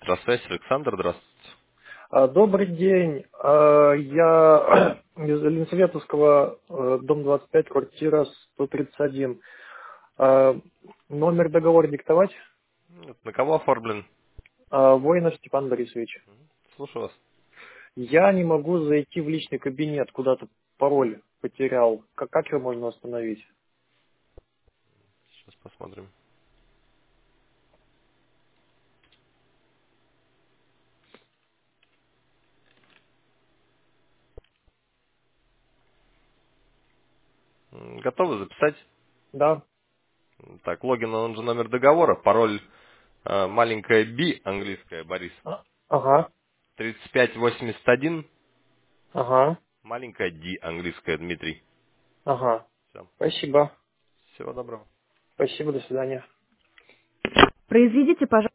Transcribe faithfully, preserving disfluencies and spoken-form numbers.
Электросвязь, Александр, здравствуйте. А, Добрый день. А, Я из Ленсоветовского, э, дом двадцать пять, квартира сто тридцать один. А, Номер договора диктовать? Нет, на кого оформлен? А, Воинов Степан Борисович. Слушаю вас. Я не могу зайти в личный кабинет, куда-то пароль потерял. Как, как его можно восстановить? Сейчас посмотрим. М, Готовы записать? Да. Так, логин, он же номер договора, пароль э, маленькая B, английская, Борис. А, Ага, тридцать пять восемьдесят один, ага, маленькая D, английская, Дмитрий. ага. Все. Спасибо. Всего доброго. Спасибо, до свидания. Произведите, пожалуйста.